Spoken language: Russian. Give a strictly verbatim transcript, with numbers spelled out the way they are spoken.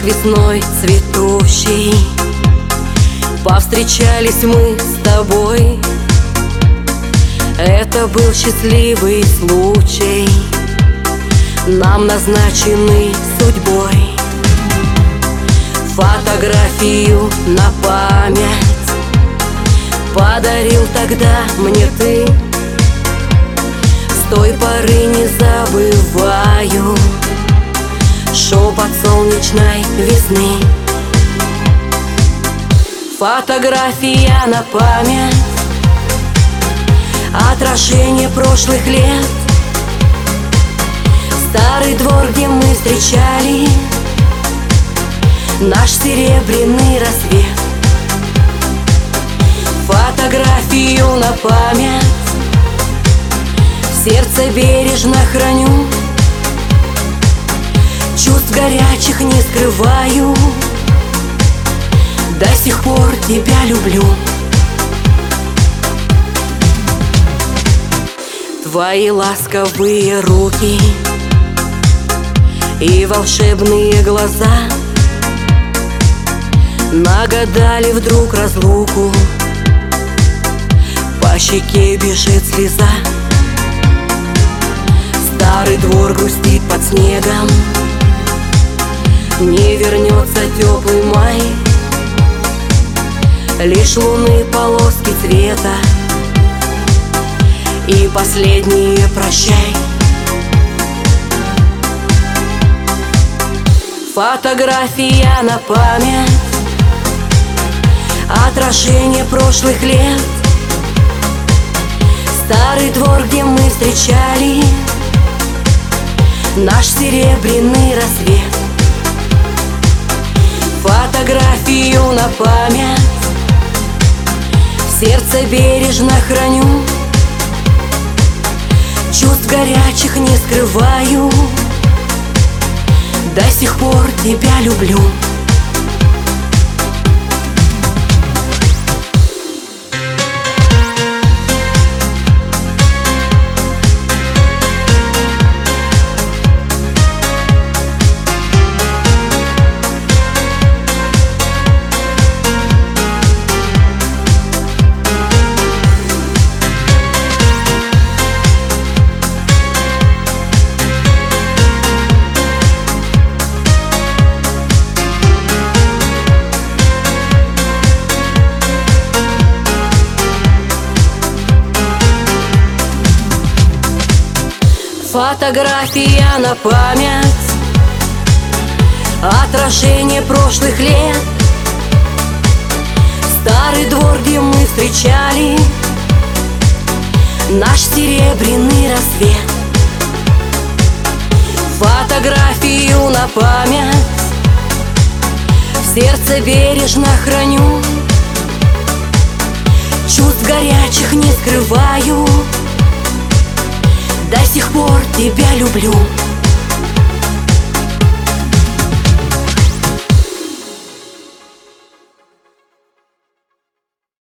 весной цветущей повстречались мы с тобой. Это был счастливый случай, нам назначенный судьбой. Фотографию на память подарил тогда мне ты. С той поры не забываю шепот солнечной весны. Фотография на память, отражение прошлых лет. Старый двор, где мы встречали наш серебряный рассвет. Фотографию на память в сердце бережно храню. Чувств горячих не скрываю, до сих пор тебя люблю. Твои ласковые руки и волшебные глаза нагадали вдруг разлуку, по щеке бежит слеза. Старый двор грустит под снегом, не вернется теплый май. Лишь луны полоски цвета и последние прощай. Фотография на память, отражение прошлых лет. Старый двор, где мы встречали наш серебряный рассвет. Фотографию на память в сердце бережно храню. Чувств горячих не скрываю, до сих пор тебя люблю. Фотография на память, отражение прошлых лет. Старый двор, где мы встречали наш серебряный рассвет. Фотографию на память в сердце бережно храню. Чувств горячих не скрываю, до сих пор тебя люблю.